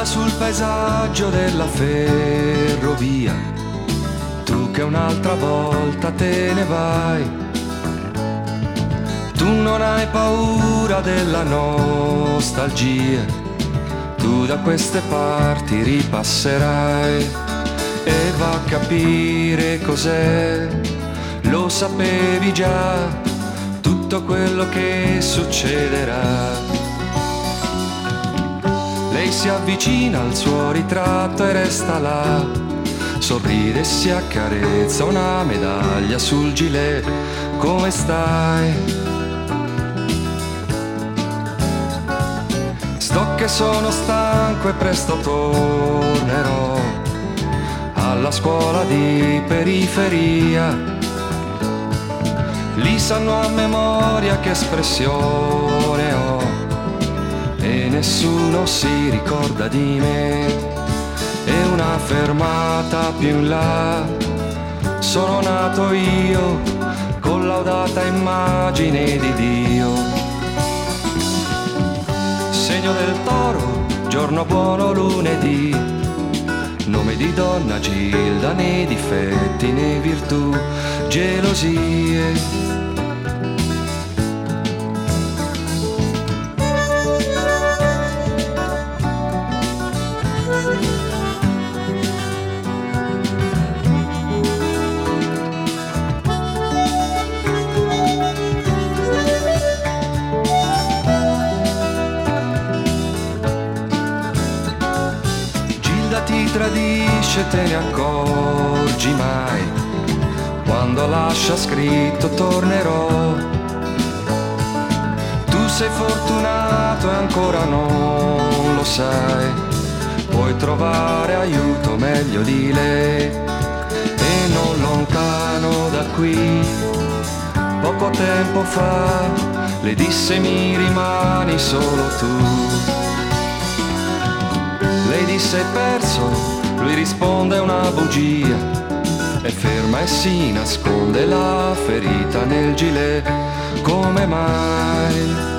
sul paesaggio della ferrovia, tu che un'altra volta te ne vai. Tu non hai paura della nostalgia, tu da queste parti ripasserai e va a capire cos'è, lo sapevi già, tutto quello che succederà. Lei si avvicina al suo ritratto e resta là, sorride e si accarezza una medaglia sul gilet. Come stai? Sto che sono stanco e presto tornerò alla scuola di periferia. Lì sanno a memoria che espressione ho e nessuno si ricorda di me. E una fermata più in là sono nato io, collaudata immagine di Dio. Segno del toro, giorno buono lunedì, nome di donna Gilda, né difetti né virtù, gelosie. Ti tradisce, te ne accorgi mai? Quando lascia scritto tornerò. Tu sei fortunato e ancora non lo sai, puoi trovare aiuto meglio di lei. E non lontano da qui, poco tempo fa, le disse mi rimani solo tu. Lei disse hai perso, lui risponde una bugia, è ferma e si nasconde la ferita nel gilet. Come mai?